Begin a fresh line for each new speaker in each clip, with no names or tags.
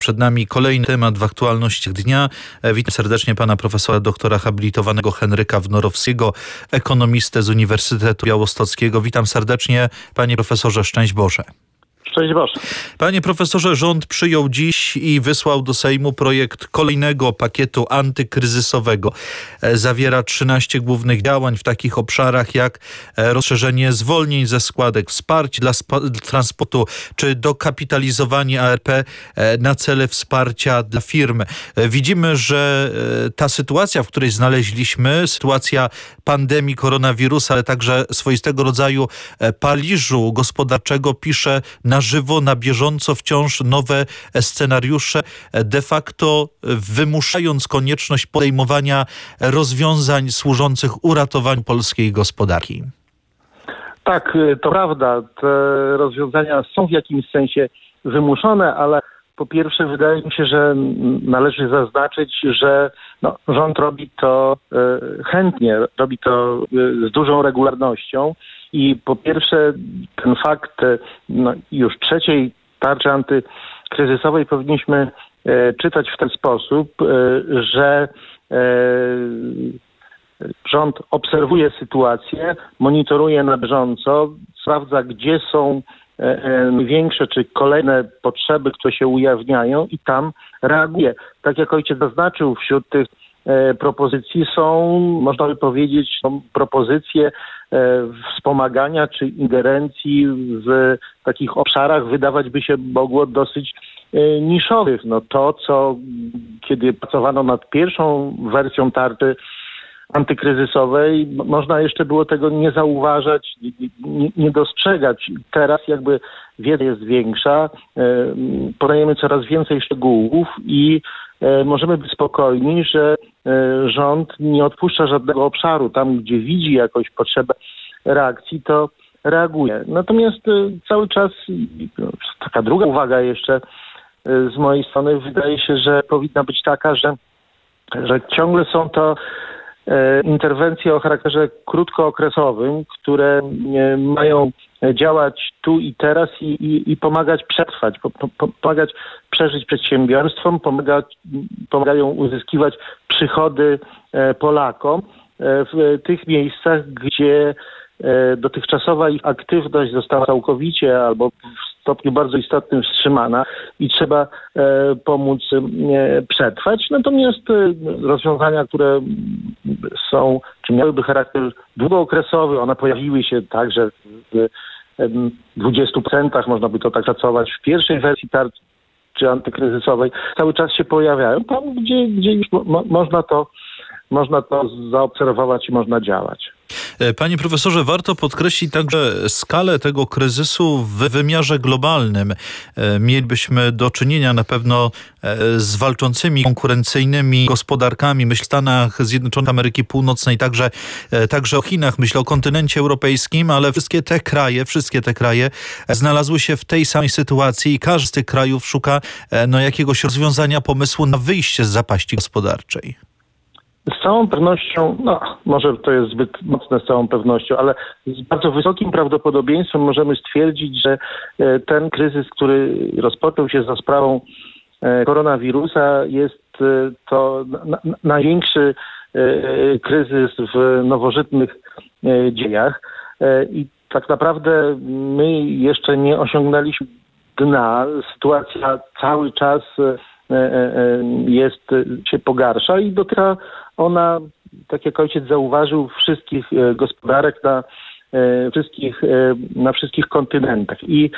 Przed nami kolejny temat w aktualnościach dnia. Witam serdecznie pana profesora doktora habilitowanego Henryka Wnorowskiego, ekonomistę z Uniwersytetu Białostockiego. Witam serdecznie, panie profesorze, szczęść Boże.
Szczęść Boże.
Panie profesorze, rząd przyjął dziś i wysłał do Sejmu projekt kolejnego pakietu antykryzysowego. Zawiera 13 głównych działań w takich obszarach jak rozszerzenie zwolnień ze składek, wsparcie dla transportu czy dokapitalizowanie ARP na cele wsparcia dla firm. Widzimy, że ta sytuacja, w której znaleźliśmy, sytuacja pandemii koronawirusa, ale także swoistego rodzaju paraliżu gospodarczego, pisze na żywo, na bieżąco wciąż nowe scenariusze, de facto wymuszając konieczność podejmowania rozwiązań służących uratowaniu polskiej gospodarki.
Tak, to prawda. Te rozwiązania są w jakimś sensie wymuszone, ale po pierwsze wydaje mi się, że należy zaznaczyć, że rząd robi to chętnie, robi to z dużą regularnością. I po pierwsze ten fakt już trzeciej tarczy antykryzysowej powinniśmy czytać w ten sposób, że rząd obserwuje sytuację, monitoruje na bieżąco, sprawdza, gdzie są największe czy kolejne potrzeby, które się ujawniają i tam reaguje. Tak jak ojciec zaznaczył, wśród tych propozycji są, można by powiedzieć, propozycje wspomagania czy ingerencji w takich obszarach wydawać by się mogło dosyć niszowych. To, co kiedy pracowano nad pierwszą wersją tarczy antykryzysowej, można jeszcze było tego nie zauważać, nie dostrzegać. Teraz jakby wiedza jest większa, podajemy coraz więcej szczegółów i możemy być spokojni, że rząd nie odpuszcza żadnego obszaru. Tam, gdzie widzi jakąś potrzebę reakcji, to reaguje. Natomiast cały czas taka druga uwaga jeszcze z mojej strony wydaje się, że powinna być taka, że ciągle są to interwencje o charakterze krótkookresowym, które mają działać tu i teraz i pomagać przetrwać, pomagać przeżyć przedsiębiorstwom, pomagają uzyskiwać przychody Polakom w tych miejscach, gdzie dotychczasowa ich aktywność została całkowicie albo w stopniu bardzo istotnym wstrzymana i trzeba pomóc przetrwać. Natomiast rozwiązania, które są, czy miałyby charakter długookresowy, one pojawiły się także w 20%, można by to tak szacować, w pierwszej wersji tarczy antykryzysowej, cały czas się pojawiają tam, gdzie już można to zaobserwować i można działać.
Panie profesorze, warto podkreślić także skalę tego kryzysu w wymiarze globalnym. Mielibyśmy do czynienia na pewno z walczącymi, konkurencyjnymi gospodarkami. Myślę o Stanach Zjednoczonych Ameryki Północnej, także o Chinach, myślę o kontynencie europejskim, ale wszystkie te kraje znalazły się w tej samej sytuacji i każdy z tych krajów szuka jakiegoś rozwiązania, pomysłu na wyjście z zapaści gospodarczej.
Z całą pewnością, może to jest zbyt mocne z całą pewnością, ale z bardzo wysokim prawdopodobieństwem możemy stwierdzić, że ten kryzys, który rozpoczął się za sprawą koronawirusa, jest to największy kryzys w nowożytnych dziejach. I tak naprawdę my jeszcze nie osiągnęliśmy dna. Sytuacja cały czas się pogarsza i dotyka ona, tak jak ojciec zauważył, wszystkich gospodarek na wszystkich kontynentach. I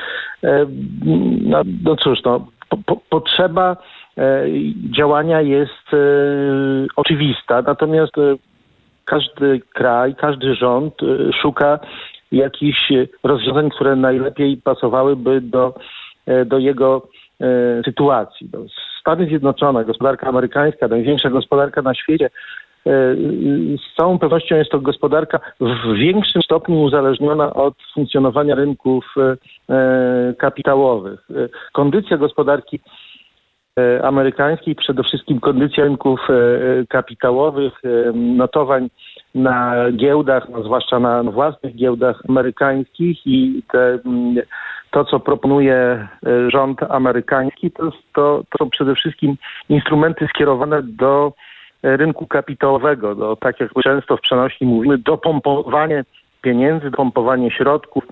potrzeba działania jest oczywista, natomiast każdy kraj, każdy rząd szuka jakichś rozwiązań, które najlepiej pasowałyby do jego sytuacji. Stany Zjednoczone, gospodarka amerykańska, największa gospodarka na świecie, z całą pewnością jest to gospodarka w większym stopniu uzależniona od funkcjonowania rynków kapitałowych. Kondycja gospodarki amerykańskiej, przede wszystkim kondycja rynków kapitałowych, notowań na giełdach, zwłaszcza na własnych giełdach amerykańskich i te to, co proponuje rząd amerykański, to są przede wszystkim instrumenty skierowane do rynku kapitałowego, tak jak często w przenośni mówimy, do pompowania pieniędzy, do pompowania środków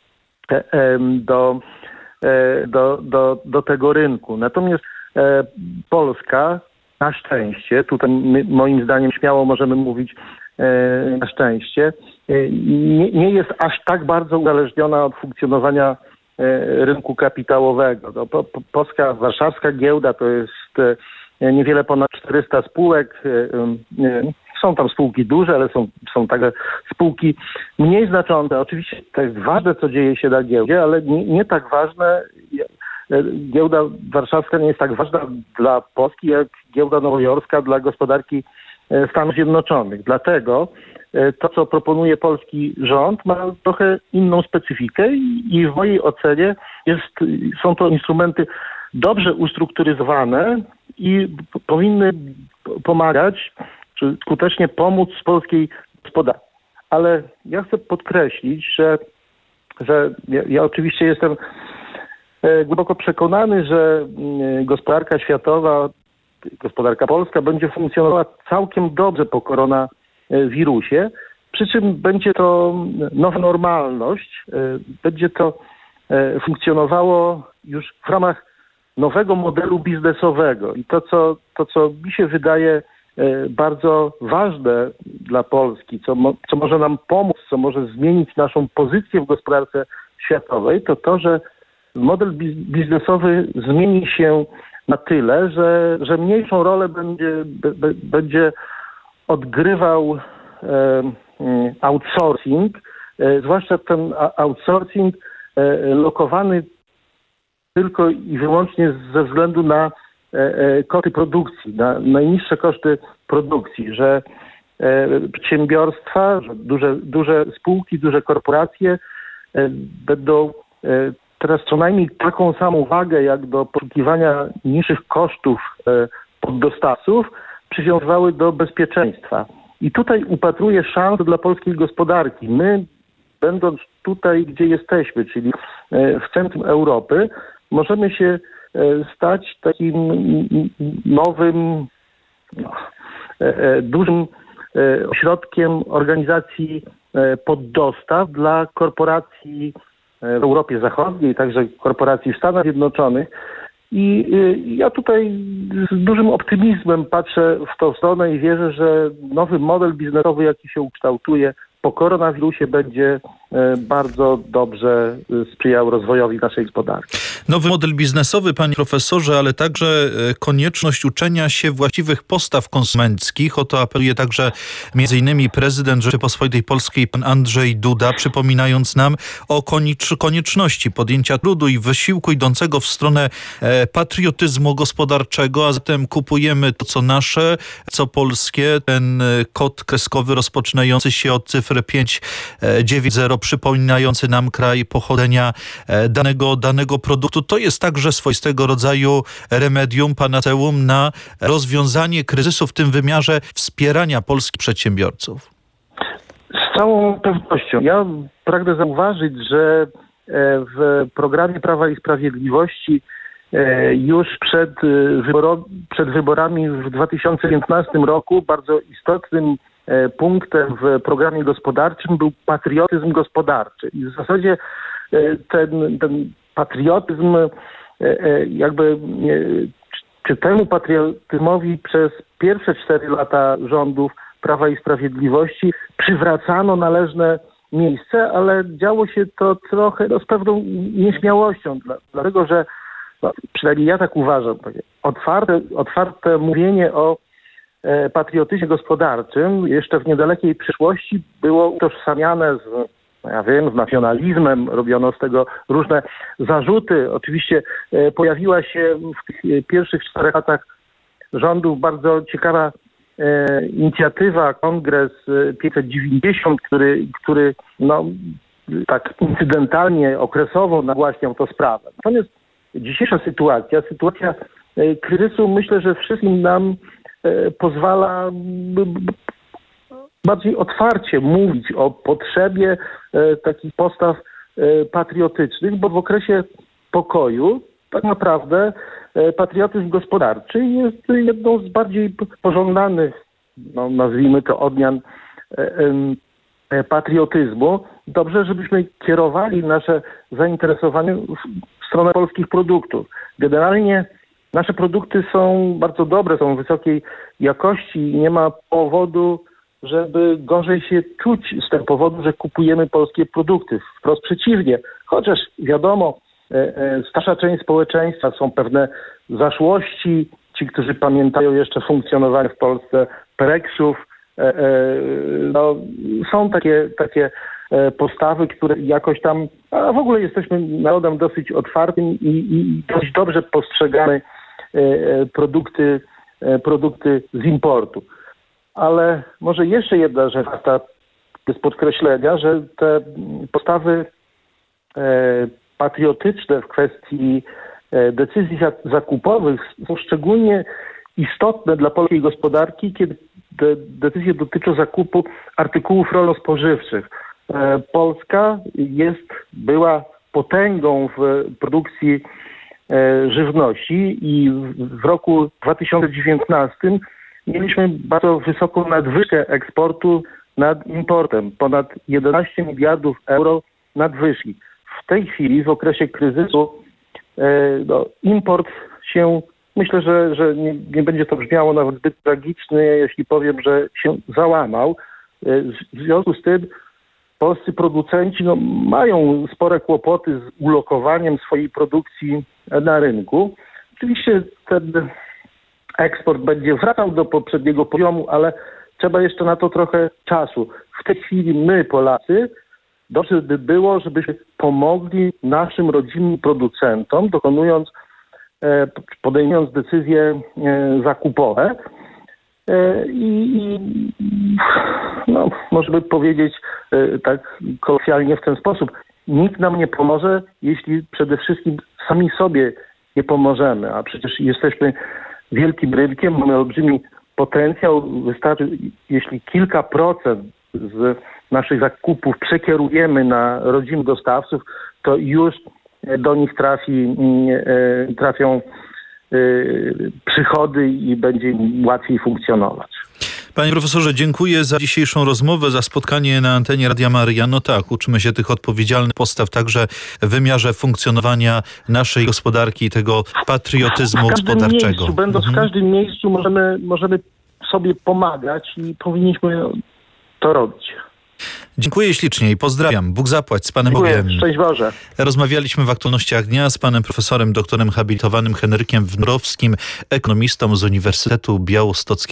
do tego rynku. Natomiast Polska, na szczęście, tutaj moim zdaniem śmiało możemy mówić na szczęście, nie jest aż tak bardzo uzależniona od funkcjonowania rynku kapitałowego. Polska warszawska giełda to jest niewiele ponad 400 spółek. Są tam spółki duże, ale są także spółki mniej znaczące. Oczywiście to jest ważne, co dzieje się na giełdzie, ale nie tak ważne. Giełda warszawska nie jest tak ważna dla Polski, jak giełda nowojorska dla gospodarki Stanów Zjednoczonych. Dlatego to, co proponuje polski rząd, ma trochę inną specyfikę i w mojej ocenie są to instrumenty dobrze ustrukturyzowane i powinny pomagać, czy skutecznie pomóc polskiej gospodarce. Ale ja chcę podkreślić, że ja oczywiście jestem głęboko przekonany, że gospodarka światowa, gospodarka polska będzie funkcjonowała całkiem dobrze po koronawirusie, przy czym będzie to nowa normalność, będzie to funkcjonowało już w ramach nowego modelu biznesowego. I to, co mi się wydaje bardzo ważne dla Polski, co może nam pomóc, co może zmienić naszą pozycję w gospodarce światowej, to to, że model biznesowy zmieni się na tyle, że mniejszą rolę będzie odgrywał outsourcing, zwłaszcza ten outsourcing lokowany tylko i wyłącznie ze względu na koszty produkcji, na najniższe koszty produkcji, że przedsiębiorstwa, że duże spółki, duże korporacje będą teraz co najmniej taką samą wagę jak do poszukiwania niższych kosztów poddostawców przywiązywały do bezpieczeństwa. I tutaj upatruję szans dla polskiej gospodarki. My, będąc tutaj, gdzie jesteśmy, czyli w centrum Europy, możemy się stać takim nowym, dużym ośrodkiem organizacji poddostaw dla korporacji w Europie Zachodniej, także korporacji w Stanach Zjednoczonych. I ja tutaj z dużym optymizmem patrzę w tą stronę i wierzę, że nowy model biznesowy, jaki się ukształtuje po koronawirusie, będzie bardzo dobrze sprzyjał rozwojowi naszej gospodarki.
Nowy model biznesowy, panie profesorze, ale także konieczność uczenia się właściwych postaw konsumenckich. O to apeluje także m.in. prezydent Rzeczypospolitej Polskiej, pan Andrzej Duda, przypominając nam o konieczności podjęcia trudu i wysiłku idącego w stronę patriotyzmu gospodarczego, a zatem kupujemy to, co nasze, co polskie. Ten kod kreskowy rozpoczynający się od cyfry 590, przypominający nam kraj pochodzenia danego produktu. To jest także swoistego rodzaju remedium, panaceum na rozwiązanie kryzysu w tym wymiarze wspierania polskich przedsiębiorców.
Z całą pewnością. Ja pragnę zauważyć, że w programie Prawa i Sprawiedliwości już przed wyborami w 2015 roku bardzo istotnym punktem w programie gospodarczym był patriotyzm gospodarczy. I w zasadzie ten patriotyzm czy temu patriotyzmowi przez pierwsze 4 lata rządów Prawa i Sprawiedliwości przywracano należne miejsce, ale działo się to trochę z pewną nieśmiałością, dlatego że przynajmniej ja tak uważam, otwarte mówienie o patriotyzmie gospodarczym jeszcze w niedalekiej przyszłości było utożsamiane z nacjonalizmem, robiono z tego różne zarzuty. Oczywiście pojawiła się w tych pierwszych 4 latach rządów bardzo ciekawa inicjatywa, Kongres 590, który tak incydentalnie, okresowo nagłaśniał tę sprawę. Natomiast dzisiejsza sytuacja kryzysu, myślę, że wszystkim nam pozwala bardziej otwarcie mówić o potrzebie takich postaw patriotycznych, bo w okresie pokoju tak naprawdę patriotyzm gospodarczy jest jedną z bardziej pożądanych, nazwijmy to, odmian patriotyzmu. Dobrze, żebyśmy kierowali nasze zainteresowanie w stronę polskich produktów. Generalnie nasze produkty są bardzo dobre, są wysokiej jakości i nie ma powodu, żeby gorzej się czuć z tego powodu, że kupujemy polskie produkty. Wprost przeciwnie. Chociaż wiadomo, starsza część społeczeństwa, są pewne zaszłości. Ci, którzy pamiętają jeszcze funkcjonowanie w Polsce Pereksów, są takie postawy, które jakoś tam, a w ogóle jesteśmy narodem dosyć otwartym i dość dobrze postrzegamy produkty z importu. Ale może jeszcze jedna rzecz warta jest podkreślenia, że te postawy patriotyczne w kwestii decyzji zakupowych są szczególnie istotne dla polskiej gospodarki, kiedy te decyzje dotyczą zakupu artykułów rolno-spożywczych. Polska była potęgą w produkcji żywności i w roku 2019 mieliśmy bardzo wysoką nadwyżkę eksportu nad importem. Ponad 11 miliardów euro nadwyżki. W tej chwili, w okresie kryzysu, import się, myślę, że nie będzie to brzmiało nawet zbyt tragicznie, jeśli powiem, że się załamał. W związku z tym polscy producenci mają spore kłopoty z ulokowaniem swojej produkcji na rynku. Oczywiście ten eksport będzie wracał do poprzedniego poziomu, ale trzeba jeszcze na to trochę czasu. W tej chwili my, Polacy, dobrze by było, żebyśmy pomogli naszym rodzimym producentom, podejmując decyzje zakupowe. Można by powiedzieć tak kolokwialnie w ten sposób. Nikt nam nie pomoże, jeśli przede wszystkim sami sobie nie pomożemy, a przecież jesteśmy wielkim rynkiem, mamy olbrzymi potencjał. Wystarczy, jeśli kilka procent z naszych zakupów przekierujemy na rodzimych dostawców, to już do nich trafią przychody i będzie im łatwiej funkcjonować.
Panie profesorze, dziękuję za dzisiejszą rozmowę, za spotkanie na antenie Radia Maryja. No tak, uczymy się tych odpowiedzialnych postaw także w wymiarze funkcjonowania naszej gospodarki i tego patriotyzmu gospodarczego.
Będąc w każdym miejscu możemy sobie pomagać i powinniśmy to robić.
Dziękuję ślicznie i pozdrawiam. Bóg zapłać, z Panem Bogiem.
Szczęść Boże.
Rozmawialiśmy w aktualnościach dnia z panem profesorem, doktorem habilitowanym Henrykiem Wnorowskim, ekonomistą z Uniwersytetu Białostockiego.